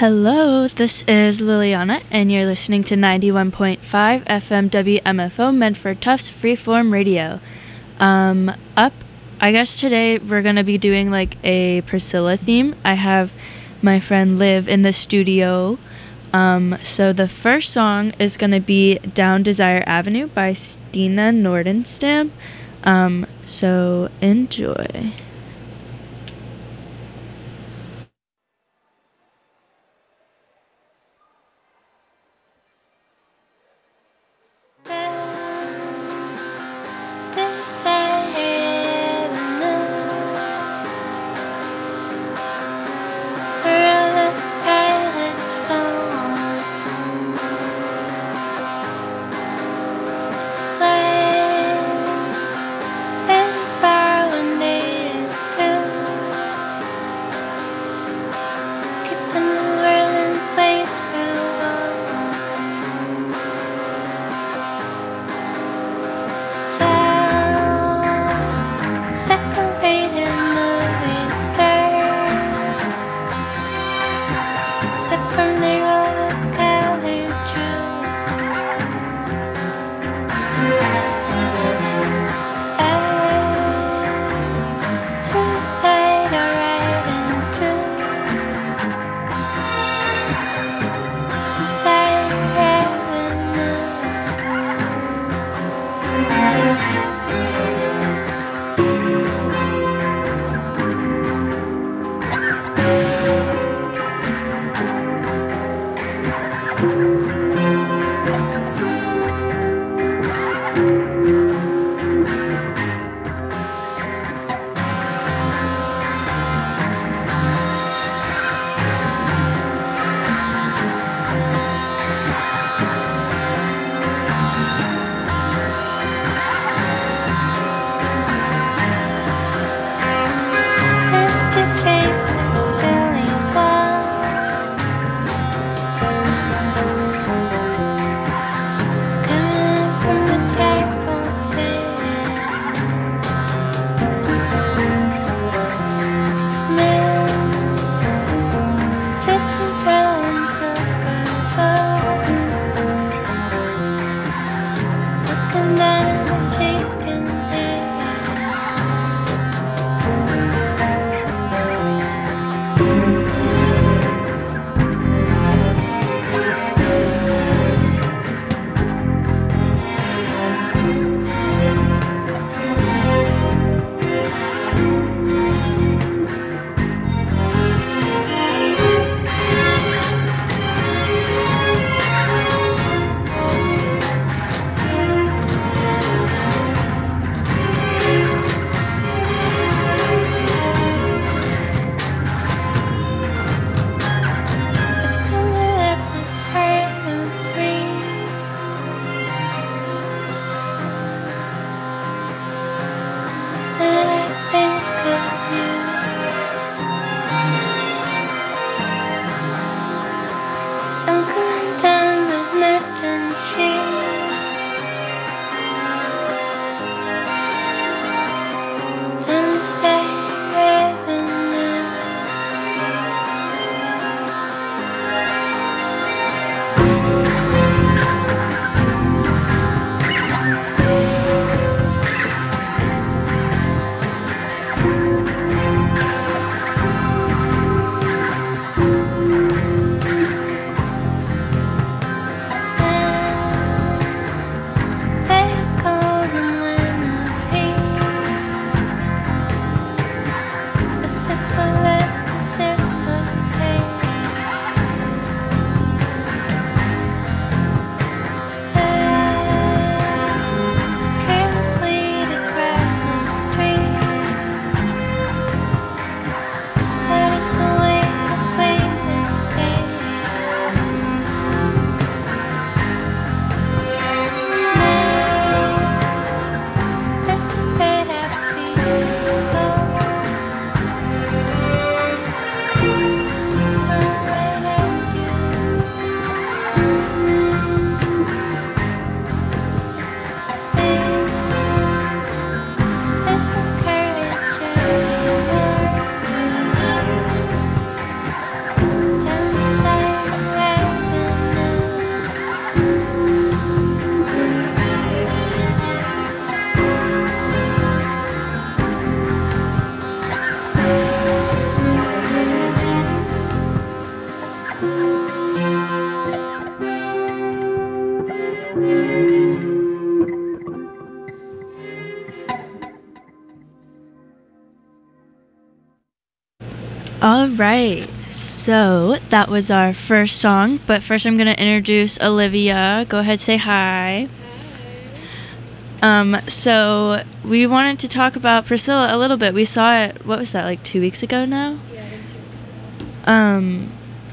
Hello, this is Liliana, and you're listening to 91.5 FM WMFO Medford Tufts Freeform Radio. Up, I guess today we're going to be doing like a Priscilla theme. I have my friend Liv in the studio. So the first song is going to be Down Desire Avenue by Stina Nordenstam. So enjoy. All right. So that was our first song, but first I'm going to introduce Olivia. Go ahead, say hi. So we wanted to talk about Priscilla a little bit. We saw it, what was that, like 2 weeks ago now? Yeah, I think 2 weeks ago.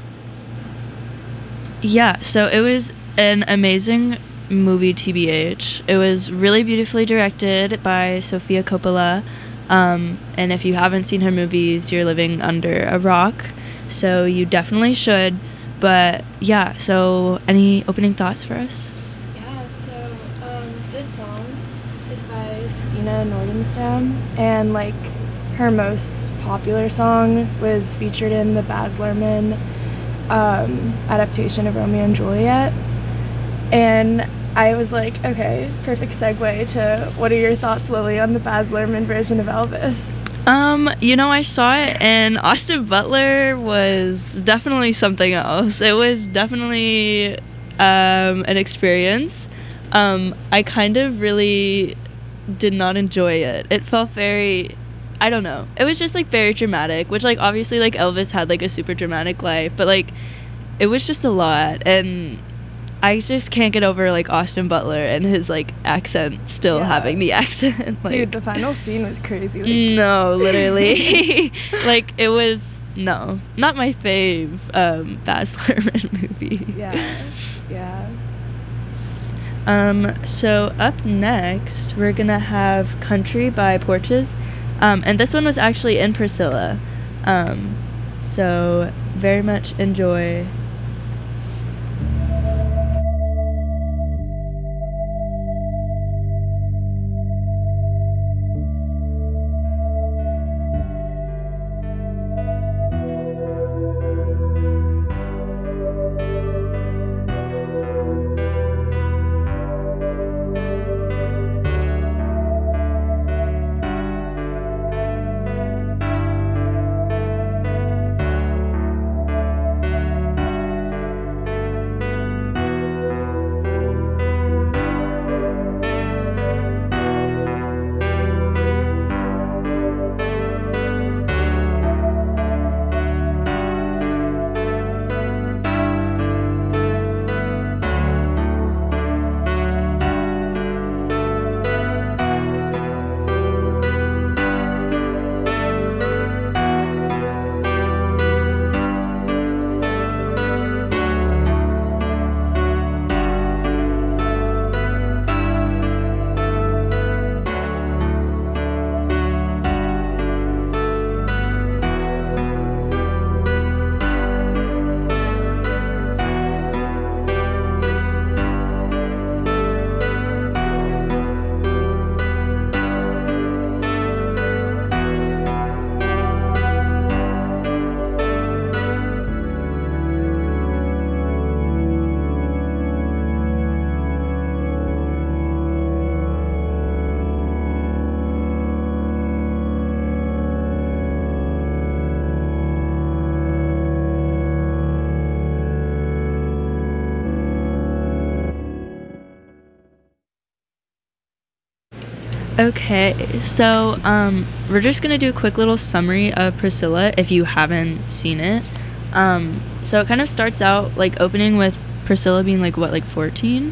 Yeah, so it was an amazing movie, TBH. It was really beautifully directed by Sofia Coppola. And if you haven't seen her movies, you're living under a rock. So you definitely should. But yeah, so any opening thoughts for us? Yeah, so this song is by Stina Nordenstam, and like her most popular song was featured in the Baz Luhrmann adaptation of Romeo and Juliet. And I was like, okay, perfect segue to what are your thoughts, Lily, on the Baz Luhrmann version of Elvis? I saw it, and Austin Butler was definitely something else. It was definitely an experience. I kind of really did not enjoy it. It felt very, I don't know. It was just like very dramatic, which like obviously like Elvis had like a super dramatic life, but like it was just a lot, and I just can't get over like Austin Butler and his like accent still having the accent. Like, dude, the final scene was crazy. Like, no, literally. Like it was not my fave Baz Luhrmann movie. Yeah. So up next we're gonna have Country by Porches. And this one was actually in Priscilla. So very much enjoy. Okay, so we're just gonna do a quick little summary of Priscilla if you haven't seen it. So it kind of starts out like opening with Priscilla being like 14?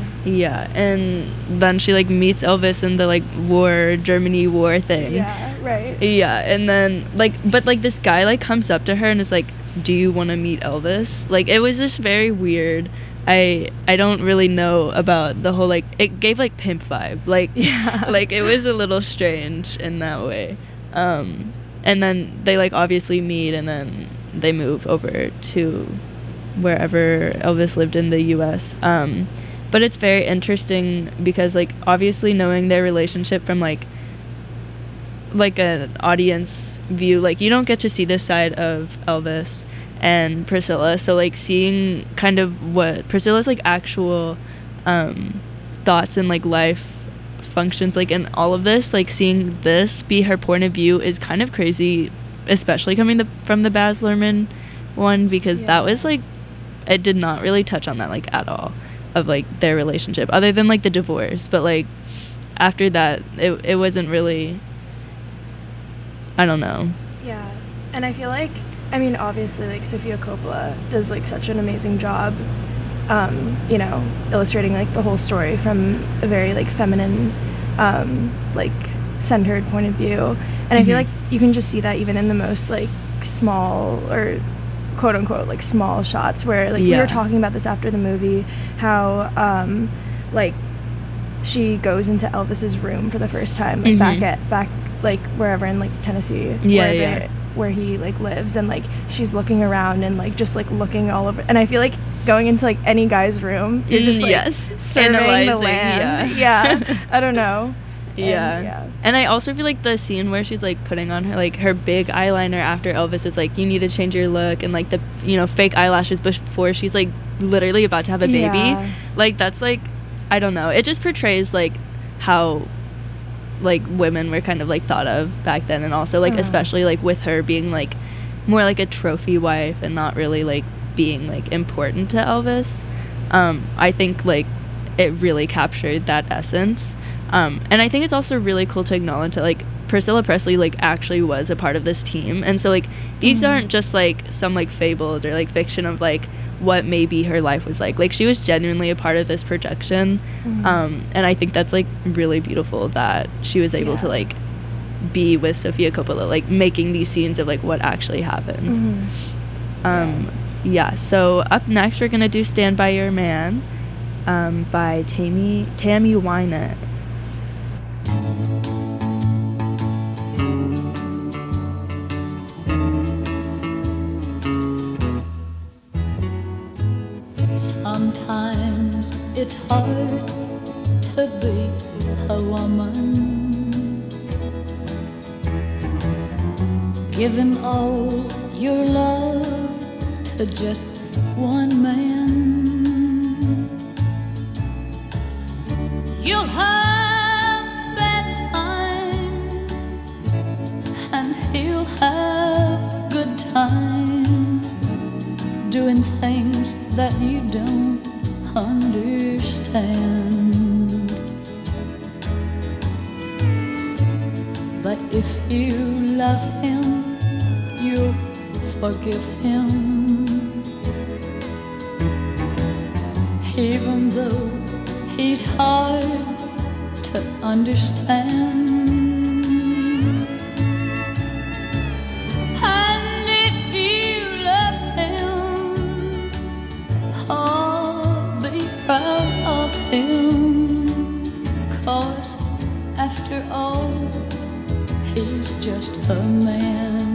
Yeah, and then she like meets Elvis in the like Germany war thing. Yeah, right. Yeah, and then but this guy like comes up to her and is like, do you want to meet Elvis? Like it was just very weird. I don't really know about the whole like it gave like pimp vibe, like like it was a little strange in that way. And then they like obviously meet, and then they move over to wherever Elvis lived in the US. But it's very interesting because like obviously knowing their relationship from like an audience view, like you don't get to see this side of Elvis and Priscilla, so like seeing kind of what Priscilla's like actual thoughts and like life functions like in all of this, like seeing this be her point of view is kind of crazy, especially coming from the Baz Luhrmann one, because that was like it did not really touch on that like at all of like their relationship other than like the divorce, but like after that it wasn't really, I don't know. Yeah. And I feel like, I mean, obviously, like, Sofia Coppola does, like, such an amazing job, you know, illustrating, like, the whole story from a very, like, feminine, like, centered point of view. And I feel like you can just see that even in the most, like, small or quote unquote like small shots where like we were talking about this after the movie, how like she goes into Elvis's room for the first time, like back like wherever in like Tennessee, where he like lives, and like she's looking around and like just like looking all over, and I feel like going into like any guy's room, you're just like surveying the land. I don't know. And I also feel like the scene where she's like putting on her big eyeliner after Elvis is like, you need to change your look, and like the, you know, fake eyelashes before she's like literally about to have a baby. Like that's like, I don't know, it just portrays like how like women were kind of like thought of back then, and also like especially like with her being like more like a trophy wife and not really like being like important to Elvis. I think like it really captured that essence. And I think it's also really cool to acknowledge that like Priscilla Presley like actually was a part of this team, and so like these aren't just like some like fables or like fiction of like what maybe her life was like she was genuinely a part of this production. And I think that's like really beautiful that she was able to like be with Sofia Coppola, like making these scenes of like what actually happened. So up next we're gonna do Stand By Your Man by Tammy Wynette. Sometimes it's hard to be a woman, giving all your love to just one man. You'll have bad times and he'll have good times, doing things that you don't understand. But if you love him, you'll forgive him, even though he's hard to understand. And if you love him, oh, be proud of him, 'cause after all, he's just a man.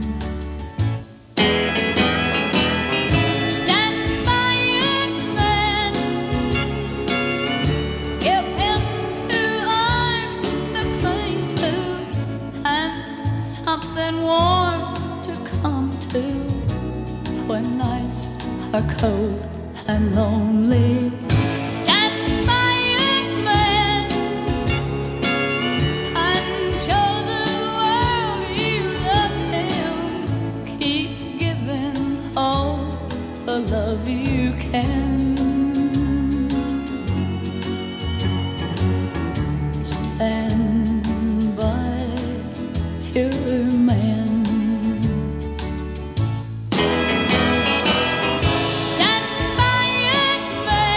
When nights are cold and lonely, stand by your man and show the world you love him. Keep giving all the love you can. Stand by your man. Stand by your man.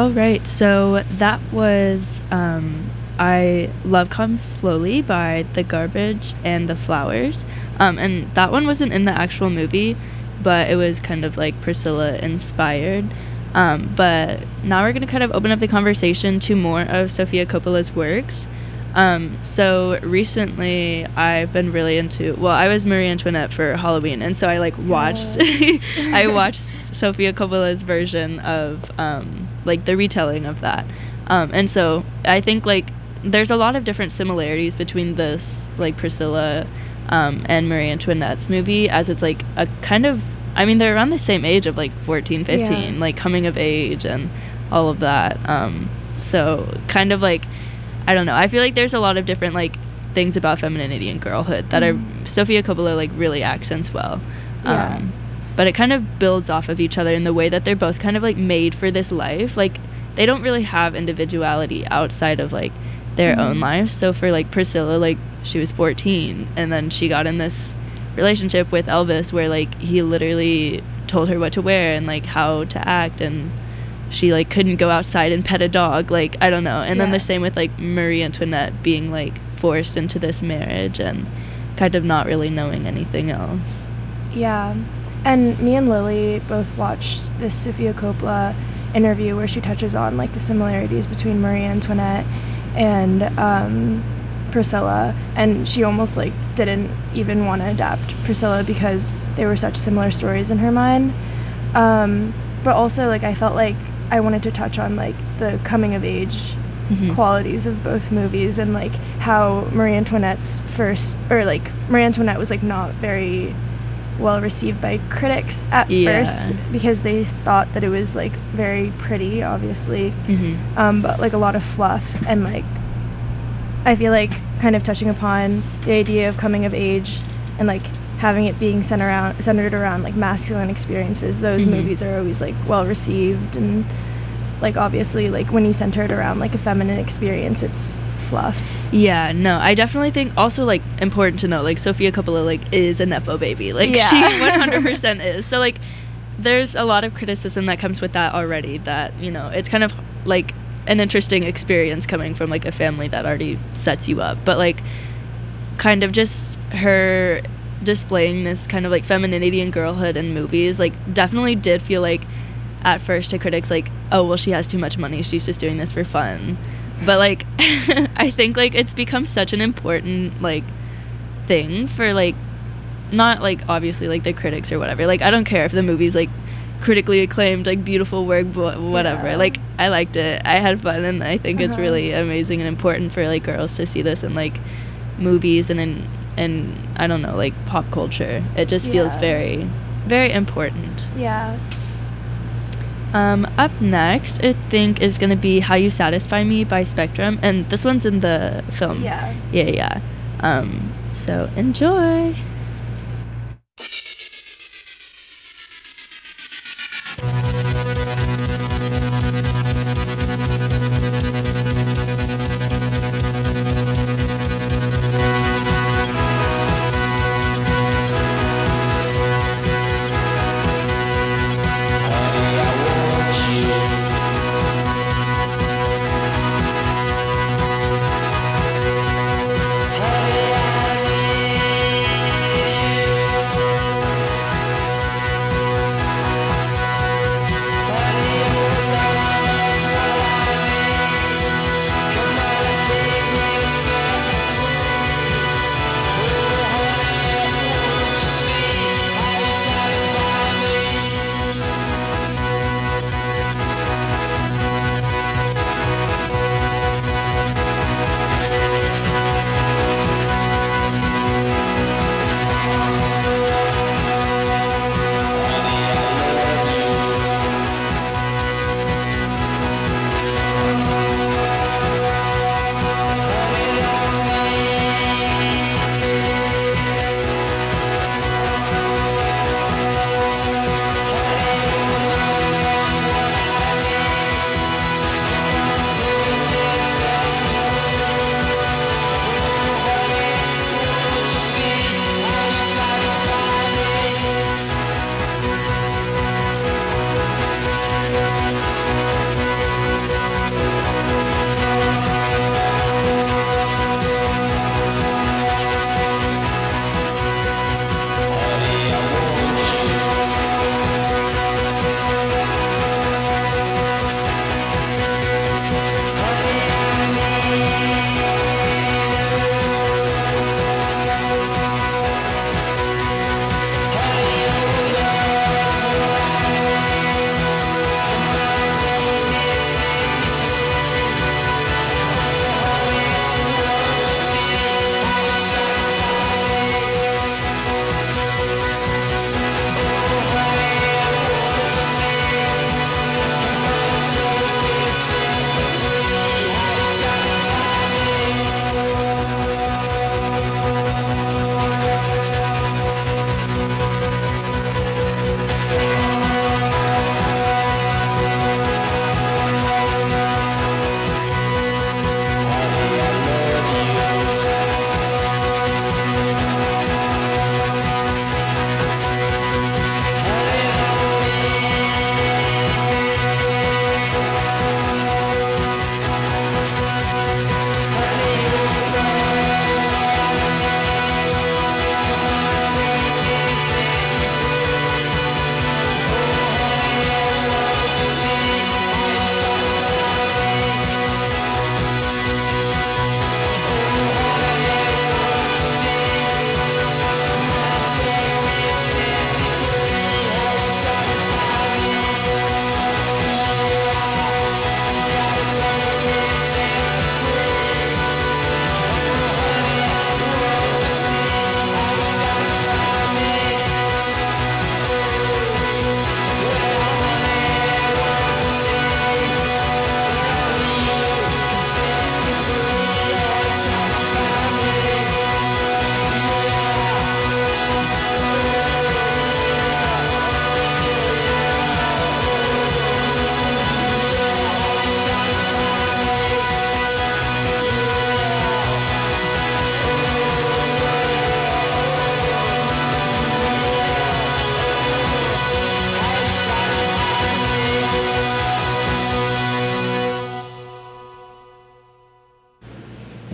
All right, so that was I Love Comes Slowly by The Garbage and The Flowers. And that one wasn't in the actual movie, but it was kind of like Priscilla inspired. But now we're going to kind of open up the conversation to more of Sofia Coppola's works. So recently I've been really into, well, I was Marie Antoinette for Halloween, and so I like watched, Yes. I watched Sofia Coppola's version of, like the retelling of that. And so I think like there's a lot of different similarities between this like Priscilla, and Marie Antoinette's movie, as it's like a kind of, I mean, they're around the same age of like 14, 15, Yeah. like coming of age and all of that. So kind of like, I don't know. I feel like there's a lot of different like things about femininity and girlhood that are Sofia Coppola like really accents well. Yeah. But it kind of builds off of each other in the way that they're both kind of like made for this life. Like they don't really have individuality outside of like their own lives. So for like Priscilla, like she was 14 and then she got in this relationship with Elvis where like he literally told her what to wear and like how to act, and she like couldn't go outside and pet a dog, like I don't know. And then Yeah. the same with like Marie Antoinette being like forced into this marriage and kind of not really knowing anything else. Yeah. And me and Lily both watched this Sofia Coppola interview where she touches on like the similarities between Marie Antoinette and Priscilla, and she almost like didn't even want to adapt Priscilla because they were such similar stories in her mind. But also like I felt like I wanted to touch on like the coming of age qualities of both movies, and like how Marie Antoinette's Marie Antoinette was like not very well received by critics at Yeah. first because they thought that it was like very pretty, obviously, but like a lot of fluff, and like I feel like kind of touching upon the idea of coming of age and like having it being centered around like masculine experiences. Those movies are always like well received, and like obviously like when you center it around like a feminine experience, it's fluff. Yeah, no, I definitely think also like important to know like Sofia Coppola like is a nepo baby, like Yeah. she 100% is. So like there's a lot of criticism that comes with that already, that you know it's kind of like an interesting experience coming from like a family that already sets you up, but like kind of just her displaying this kind of like femininity and girlhood in movies like definitely did feel like at first to critics like, oh well, she has too much money, she's just doing this for fun. But like I think like it's become such an important like thing for like, not like obviously like the critics or whatever, like I don't care if the movie's like critically acclaimed, like beautiful work, whatever. Yeah. Like I liked it, I had fun, and I think it's really amazing and important for like girls to see this in like movies and in I don't know, like pop culture. It just feels Yeah. very, very important. Yeah. Up next, I think is gonna be "How You Satisfy Me" by Spectrum, and this one's in the film. Yeah. Yeah. So enjoy.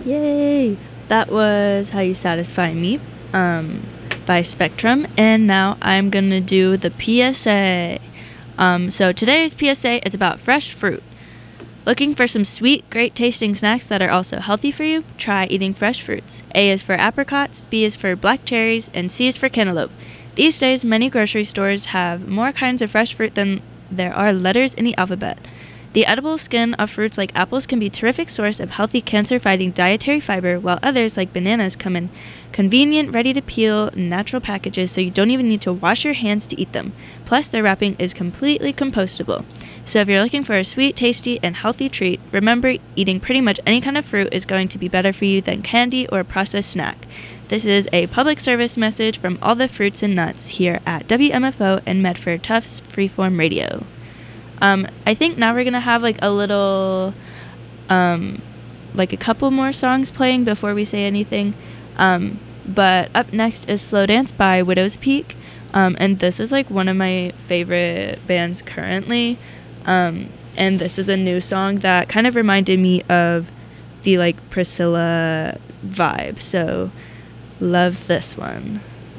Yay! That was How You Satisfy Me by Spectrum. And now I'm going to do the PSA. So today's PSA is about fresh fruit. Looking for some sweet, great tasting snacks that are also healthy for you? Try eating fresh fruits. A is for apricots, B is for black cherries, and C is for cantaloupe. These days, many grocery stores have more kinds of fresh fruit than there are letters in the alphabet. The edible skin of fruits like apples can be a terrific source of healthy cancer-fighting dietary fiber, while others, like bananas, come in convenient, ready-to-peel, natural packages so you don't even need to wash your hands to eat them. Plus, their wrapping is completely compostable. So if you're looking for a sweet, tasty, and healthy treat, remember eating pretty much any kind of fruit is going to be better for you than candy or a processed snack. This is a public service message from all the fruits and nuts here at WMFO and Medford Tufts Freeform Radio. I think now we're going to have like a little, like a couple more songs playing before we say anything. But up next is Slow Dance by Widow's Peak. And this is like one of my favorite bands currently. And this is a new song that kind of reminded me of the like Priscilla vibe. So love this one.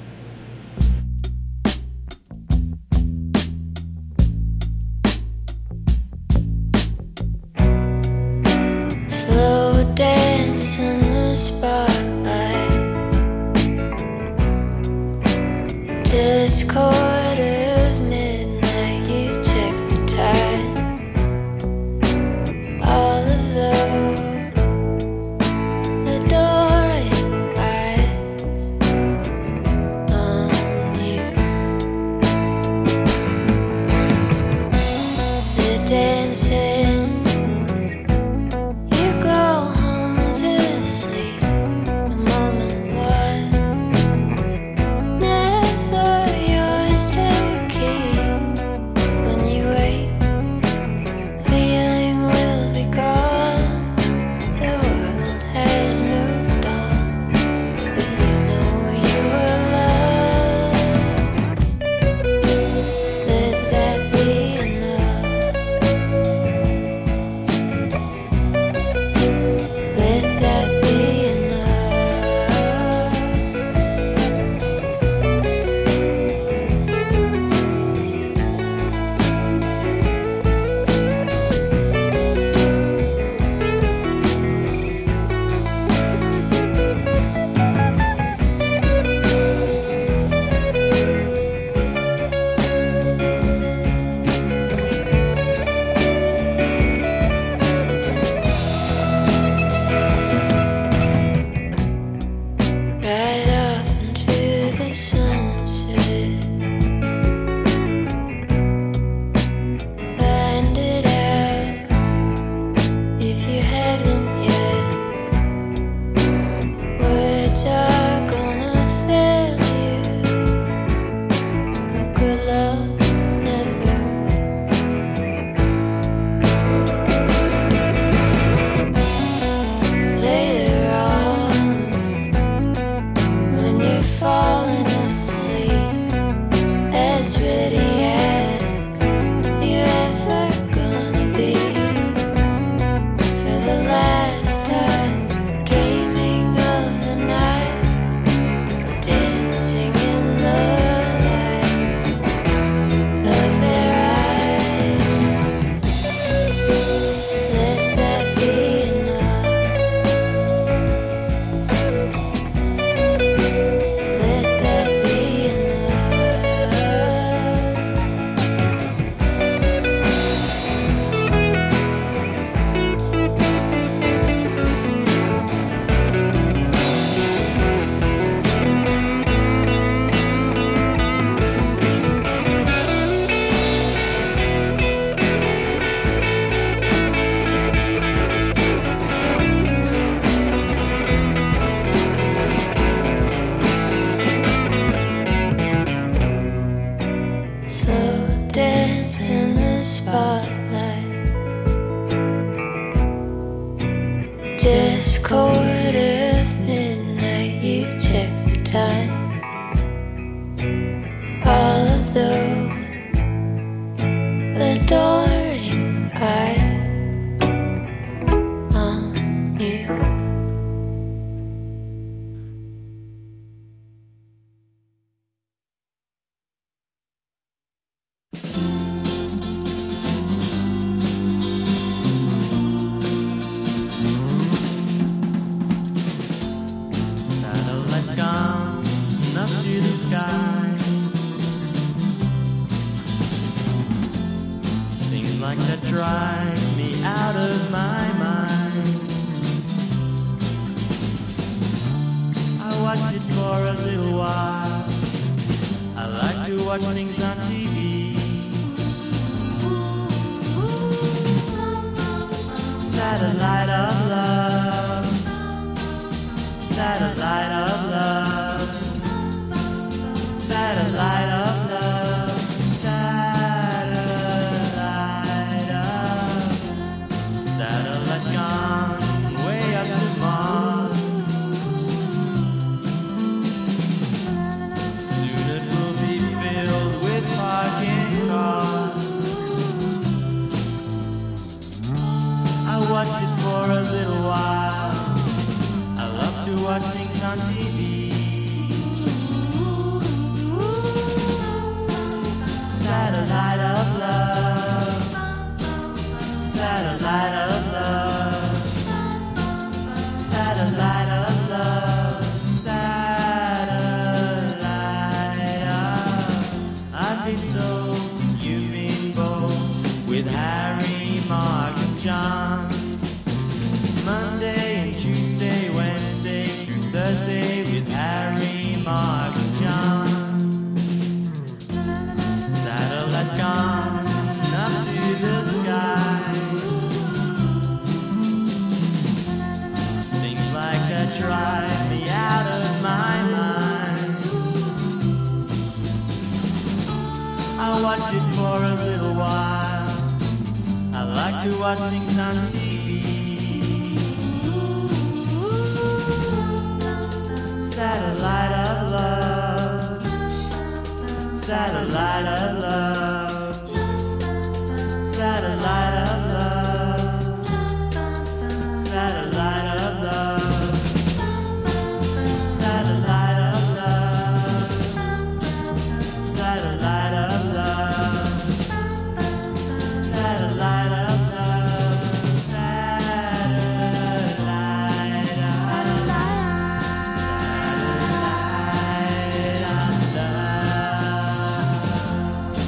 Slow dance in the spotlight, just quarter of midnight, you check the time. All of those adoring eyes on you. The dancing, you go home to sleep. The moment was never yours to keep. When you wake, feeling will be gone. The world has moved on, but you know you were loved. Let that be enough. Let that be enough. Right off into the sunset. Find it out if you haven't yet. Words are gonna fail you, but good love never will. Later on, when you're falling asleep, as ready as you're ever gonna be, for the last time, dreaming of the night, dancing in the light of their eyes. Let that be enough. Let that be slow dance in the spotlight, just quarter of midnight, you check the time. All of those adoring eyes on you. for a little while. I like to watch things on TV. Satellite of love, satellite of love, satellite of love, satellite of, satellite's gone way up to Mars. Soon it will be filled with parking cars. I watched it for a little while. I love to watch things on TV. Satellite of love, satellite of love, satellite of love, satellite of. I've been told you've been bold with Harry, Mark, and John. Monday and Tuesday, Wednesday through Thursday with Harry, Mark, and John. Satellite's gone up to the sky. Things like that drive me out of my mind. I watched it for a little while. I like to watch things on TV. Satellite of love, satellite of love, satellite of love, satellite of love, satellite of love, satellite of love, satellite of love, satellite of love.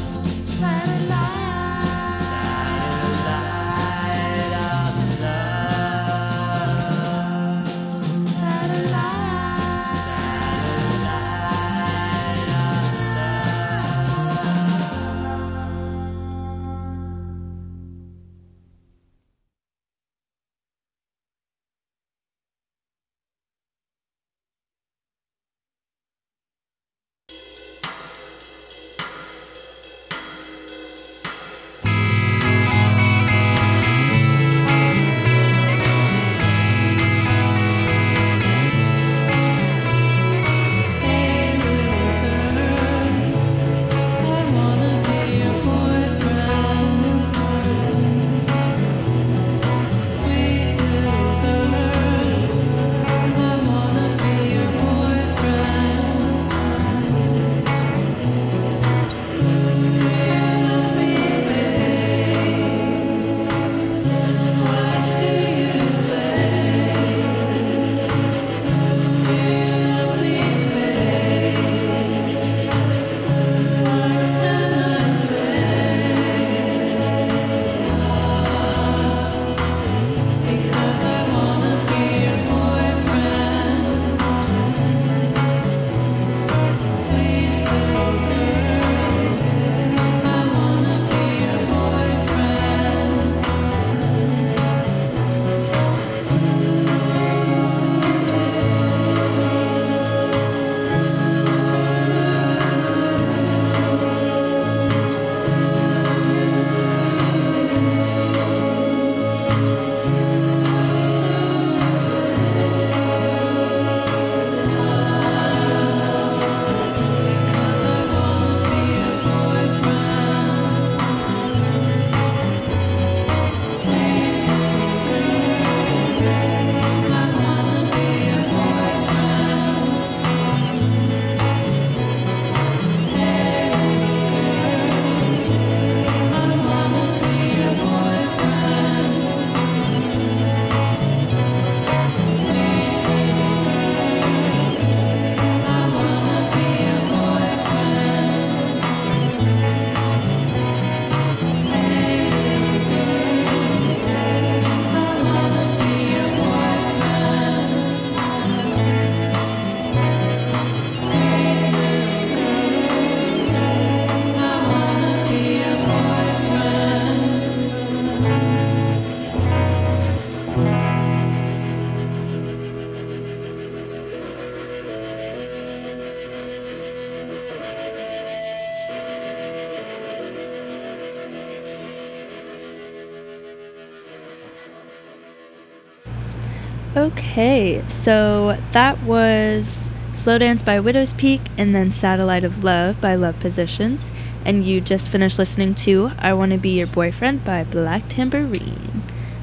Okay, so that was Slow Dance by Widow's Peak and then Satellite of Love by Love Positions. And you just finished listening to I Want to Be Your Boyfriend by Black Tambourine.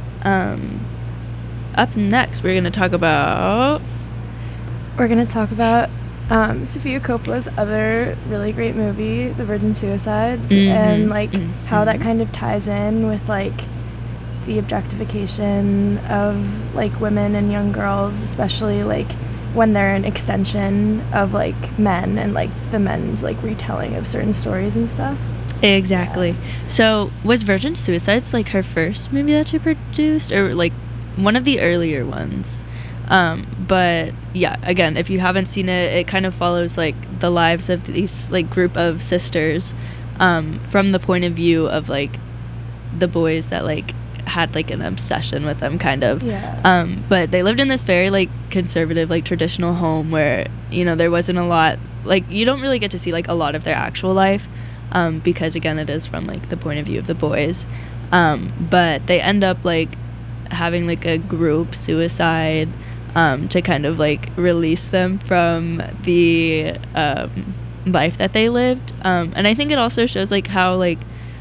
Up next, we're going to talk about... Sofia Coppola's other really great movie, The Virgin Suicides, and like how that kind of ties in with like the objectification of like women and young girls, especially like when they're an extension of like men and like the men's like retelling of certain stories and stuff. Exactly. Yeah. So was Virgin Suicides like her first movie that she produced, or like one of the earlier ones? But yeah, again, if you haven't seen it, it kind of follows like the lives of these like group of sisters from the point of view of like the boys that like had like an obsession with them, kind of. Yeah. But they lived in this very like conservative, like traditional home where, you know, there wasn't a lot, like you don't really get to see like a lot of their actual life because again, it is from like the point of view of the boys. But they end up like having like a group suicide to kind of like release them from the life that they lived. And I think it also shows like how like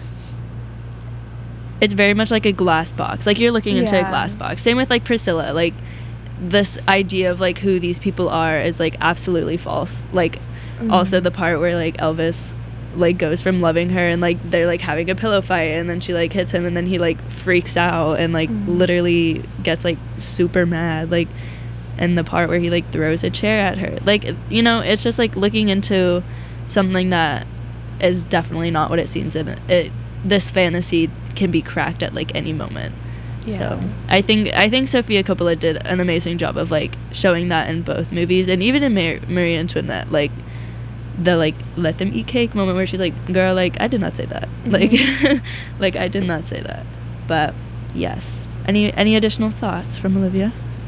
it's very much like a glass box, like you're looking into a glass box. Same with like Priscilla, like this idea of like who these people are is like absolutely false. Like also the part where like Elvis like goes from loving her and like they're like having a pillow fight and then she like hits him and then he like freaks out and like literally gets like super mad, like, and the part where he like throws a chair at her, like, you know, it's just like looking into something that is definitely not what it seems. In it, this fantasy can be cracked at like any moment. So I think Sofia Coppola did an amazing job of like showing that in both movies, and even in Marie Antoinette, like the like let them eat cake moment where she's like, girl, like I did not say that, like like I did not say that. But yes, any additional thoughts from Olivia?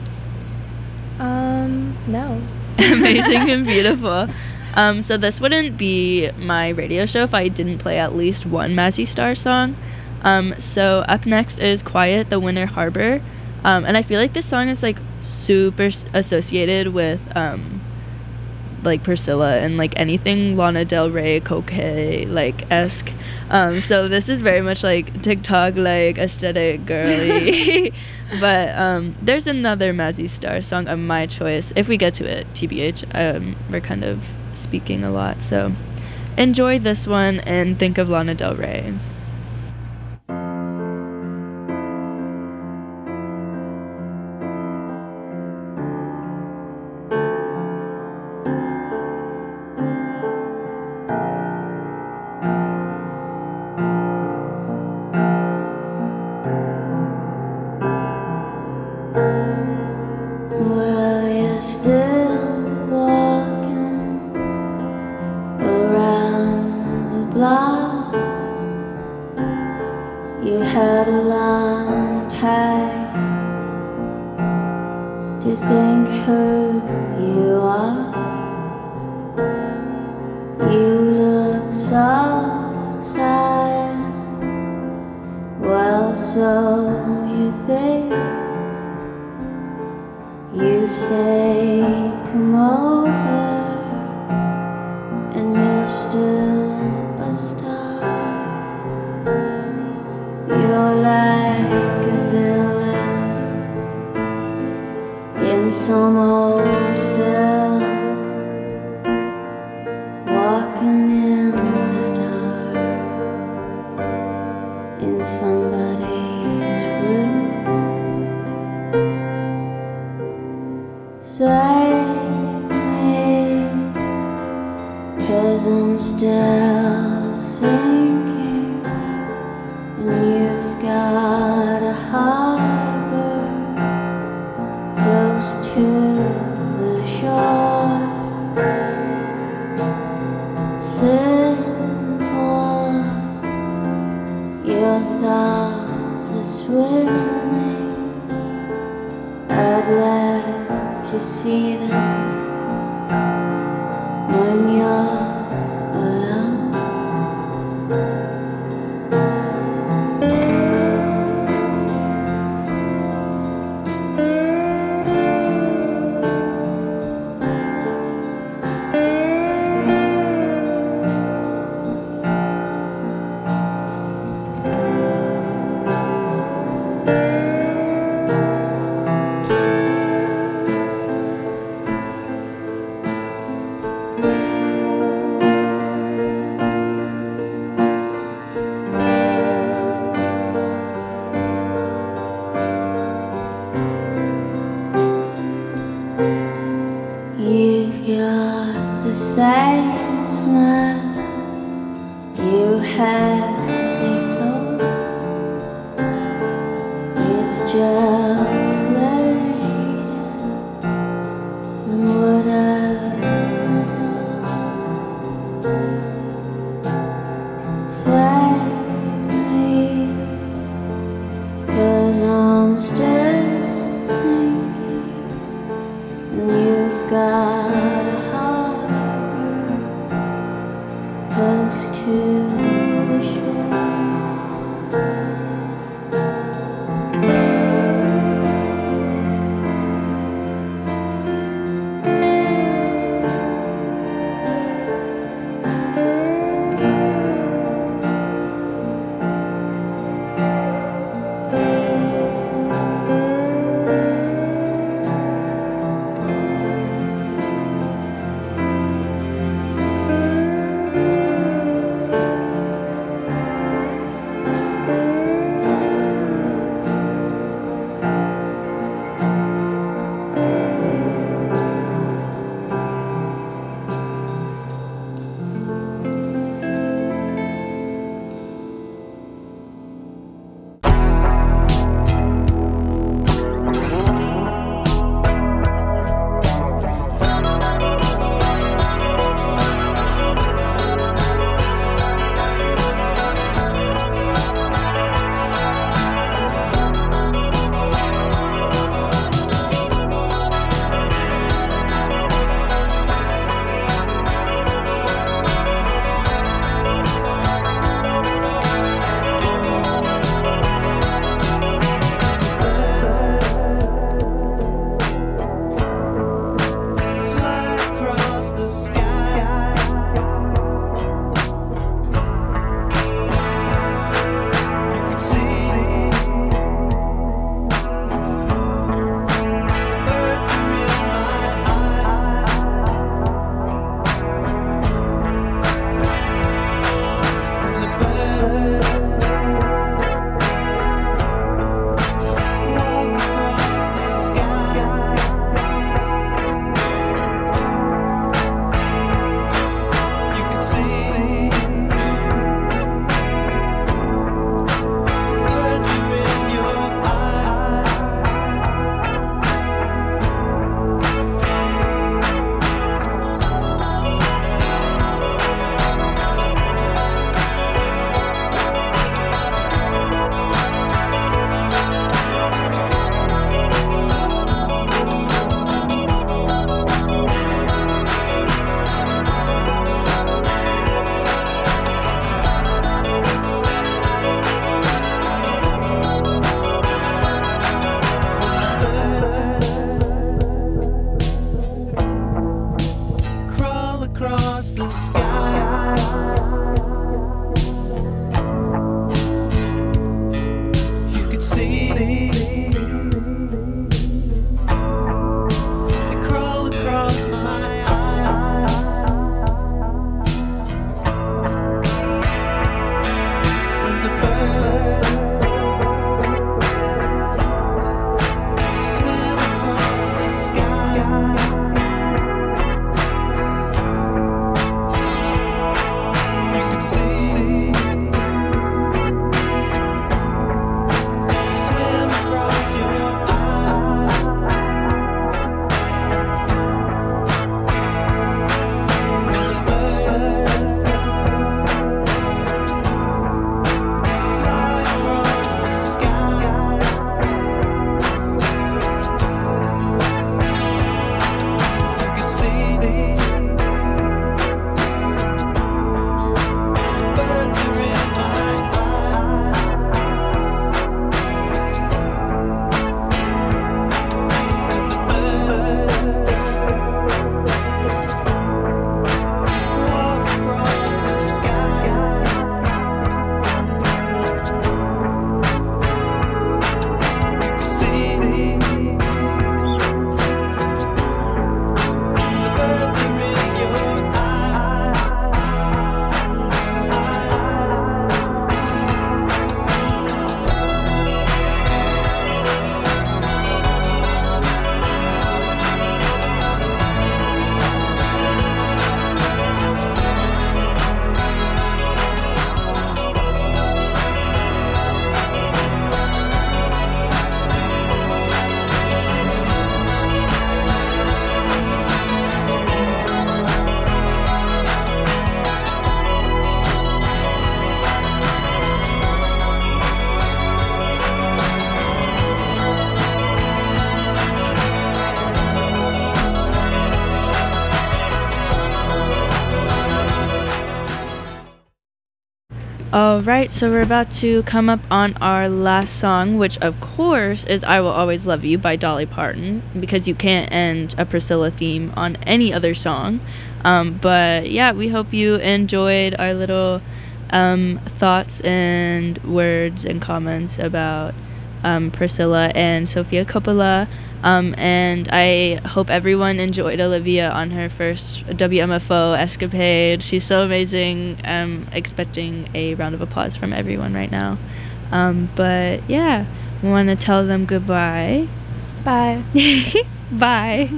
No. Amazing and beautiful. So this wouldn't be my radio show if I didn't play at least one Mazzy Star song. So up next is Quiet, the Winter Harbor. And I feel like this song is like super associated with like Priscilla and like anything Lana Del Rey, Coque like esque. So this is very much like TikTok like aesthetic girly. But there's another Mazzy Star song of my choice. If we get to it, TBH, we're kind of speaking a lot. So enjoy this one and think of Lana Del Rey. got the same smile you had before. It's just later than what I adore. Save me, 'cause I'm still sinking, and you've got a harbor close to the shore. All right, so we're about to come up on our last song, which of course is I Will Always Love You by Dolly Parton, because you can't end a Priscilla theme on any other song. But yeah, we hope you enjoyed our little thoughts and words and comments about Priscilla and Sofia Coppola. And I hope everyone enjoyed Olivia on her first WMFO escapade. She's so amazing. I'm expecting a round of applause from everyone right now. But yeah, we want to tell them goodbye. Bye. Bye.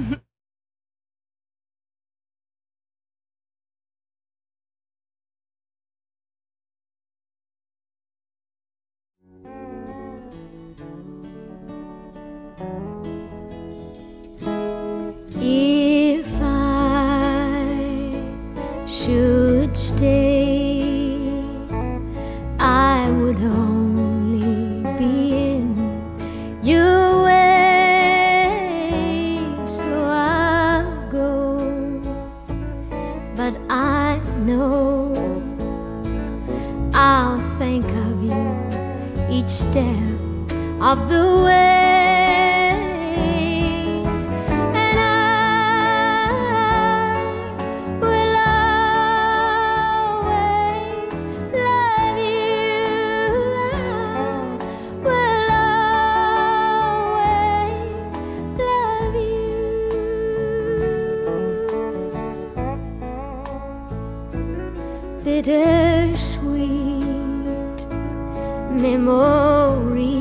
If I should stay, I would only be in your way. So I'll go, but I know I'll think of you each step of the way. Bittersweet memories,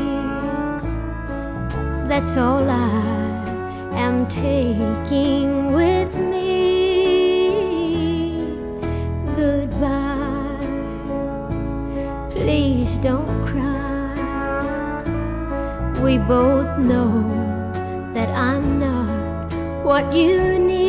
that's all I am taking with me. Goodbye, please don't cry. We both know that I'm not what you need.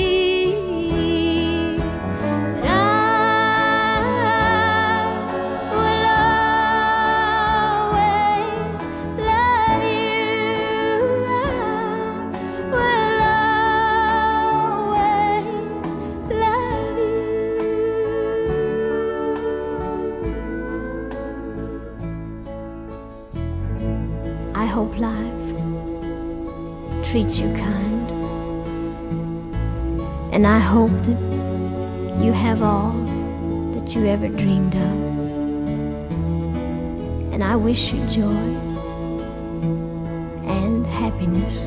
I hope life treats you kind, and I hope that you have all that you ever dreamed of, and I wish you joy and happiness.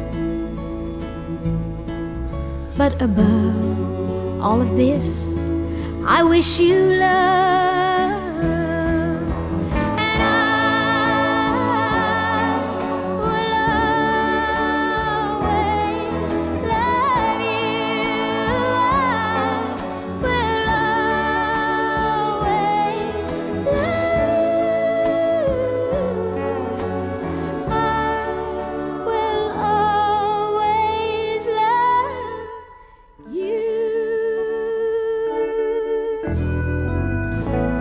But above all of this, I wish you love. You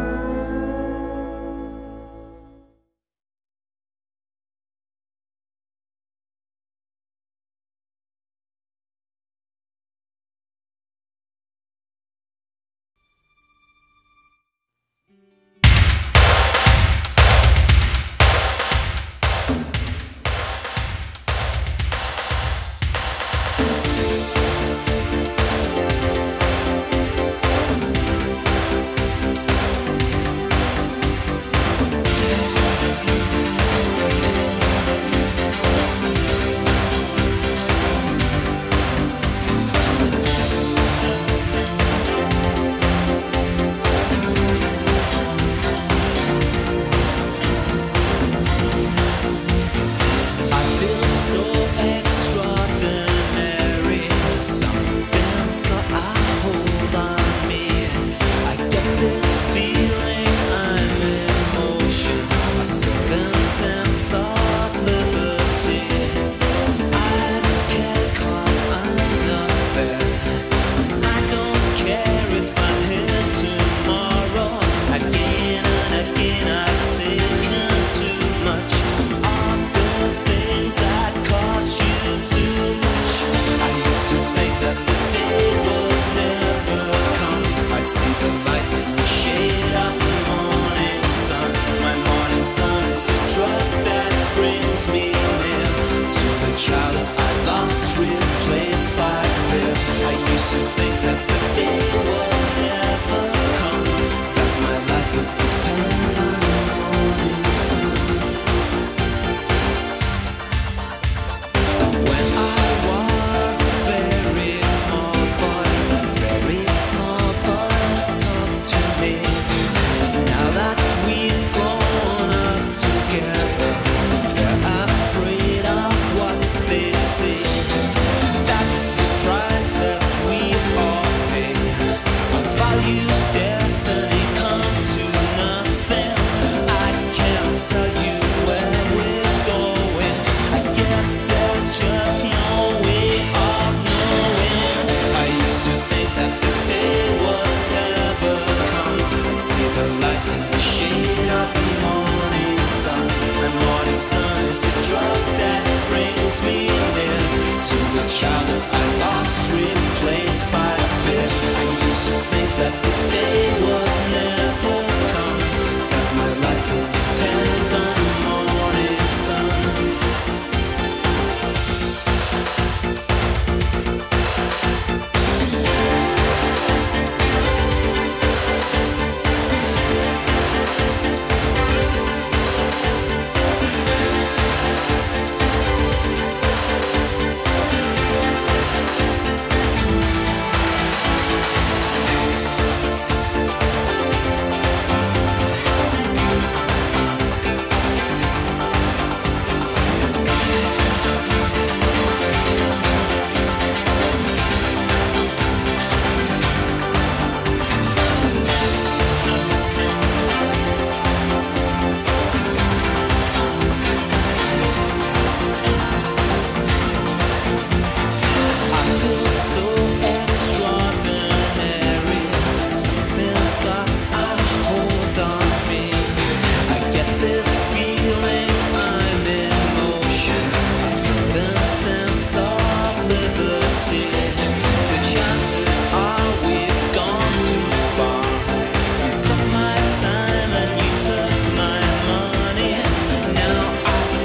child that I lost, replaced by a fear. I used to think that the day